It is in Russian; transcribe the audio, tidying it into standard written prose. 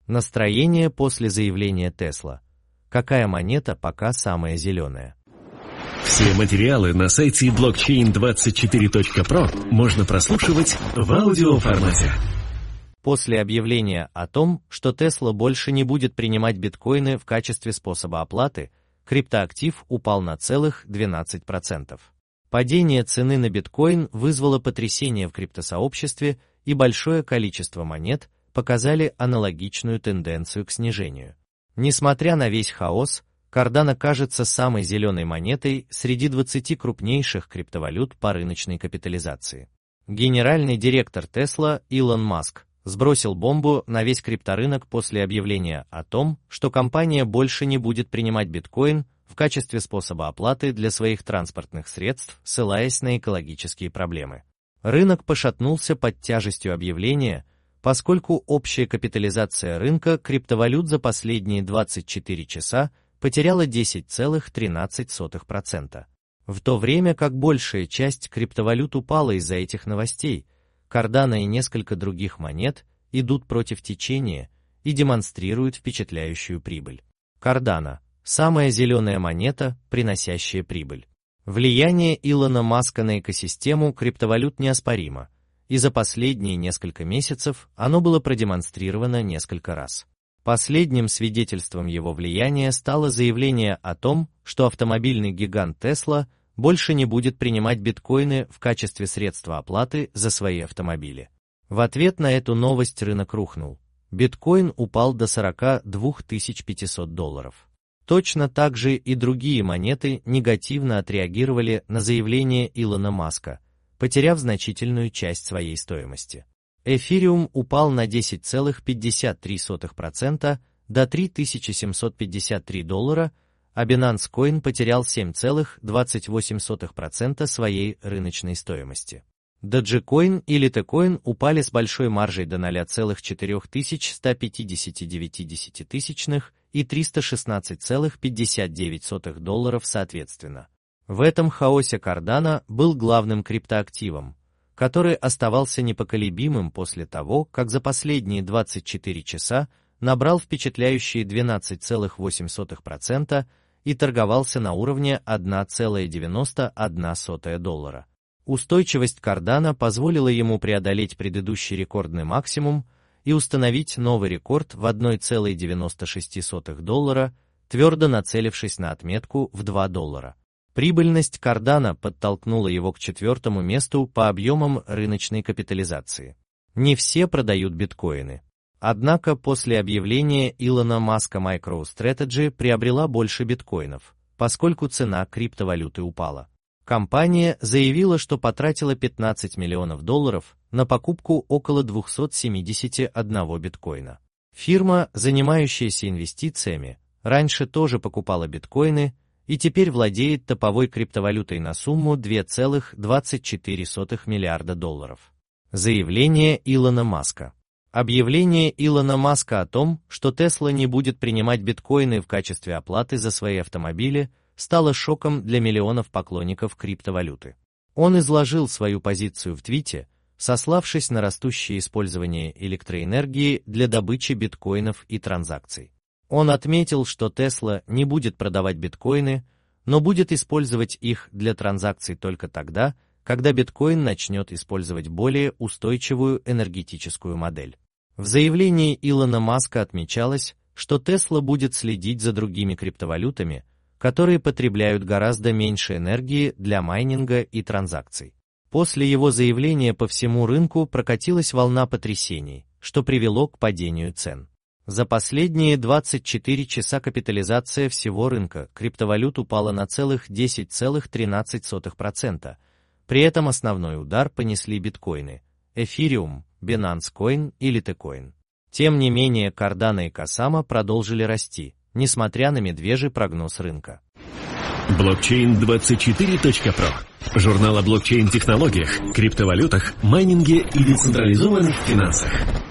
Настроение после заявления Tesla. Какая монета пока самая зеленая? Все материалы на сайте blockchain24.pro можно прослушивать в аудиоформате. После объявления о том, что Tesla больше не будет принимать биткоины в качестве способа оплаты, криптоактив упал на целых 12%. Падение цены на биткоин вызвало потрясение в криптосообществе, и большое количество монет показали аналогичную тенденцию к снижению. Несмотря на весь хаос, Cardano кажется самой зеленой монетой среди 20 крупнейших криптовалют по рыночной капитализации. Генеральный директор Tesla Илон Маск сбросил бомбу на весь крипторынок после объявления о том, что компания больше не будет принимать биткоин в качестве способа оплаты для своих транспортных средств, ссылаясь на экологические проблемы. Рынок пошатнулся под тяжестью объявления, поскольку общая капитализация рынка криптовалют за последние 24 часа потеряла 10,13%. В то время как большая часть криптовалют упала из-за этих новостей, Cardano и несколько других монет идут против течения и демонстрируют впечатляющую прибыль. Cardano – самая зеленая монета, приносящая прибыль. Влияние Илона Маска на экосистему криптовалют неоспоримо, и за последние несколько месяцев оно было продемонстрировано несколько раз. Последним свидетельством его влияния стало заявление о том, что автомобильный гигант Tesla больше не будет принимать биткоины в качестве средства оплаты за свои автомобили. В ответ на эту новость рынок рухнул. Биткоин упал до $42 500. Точно так же и другие монеты негативно отреагировали на заявление Илона Маска, потеряв значительную часть своей стоимости. Эфириум упал на 10,53% до $3753, а Binance Coin потерял 7,28% своей рыночной стоимости. Dogecoin и Litecoin упали с большой маржей до 0,4159 и $316,59 соответственно. В этом хаосе Cardano был главным криптоактивом, который оставался непоколебимым после того, как за последние 24 часа набрал впечатляющие 12,8% и торговался на уровне $1,91. Устойчивость Cardano позволила ему преодолеть предыдущий рекордный максимум и установить новый рекорд в $1,96, твердо нацелившись на отметку в $2. Прибыльность Cardano подтолкнула его к 4-му месту по объемам рыночной капитализации. Не все продают биткоины. Однако после объявления Илона Маска MicroStrategy приобрела больше биткоинов, поскольку цена криптовалюты упала. Компания заявила, что потратила $15 миллионов на покупку около 271 биткоина. Фирма, занимающаяся инвестициями, раньше тоже покупала биткоины и теперь владеет топовой криптовалютой на сумму $2,24 миллиарда. Заявление Илона Маска. Объявление Илона Маска о том, что Tesla не будет принимать биткоины в качестве оплаты за свои автомобили, стало шоком для миллионов поклонников криптовалюты. Он изложил свою позицию в твите, сославшись на растущее использование электроэнергии для добычи биткоинов и транзакций. Он отметил, что Tesla не будет продавать биткоины, но будет использовать их для транзакций только тогда, когда биткоин начнет использовать более устойчивую энергетическую модель. В заявлении Илона Маска отмечалось, что Tesla будет следить за другими криптовалютами, которые потребляют гораздо меньше энергии для майнинга и транзакций. После его заявления по всему рынку прокатилась волна потрясений, что привело к падению цен. За последние 24 часа капитализация всего рынка криптовалют упала на целых 10,13%. При этом основной удар понесли биткоины, Эфириум, Binance Coin и Litecoin. Тем не менее, Cardano и Kusama продолжили расти, несмотря на медвежий прогноз рынка. Blockchain24.pro. Журнал о блокчейн-технологиях, криптовалютах, майнинге и децентрализованных финансах.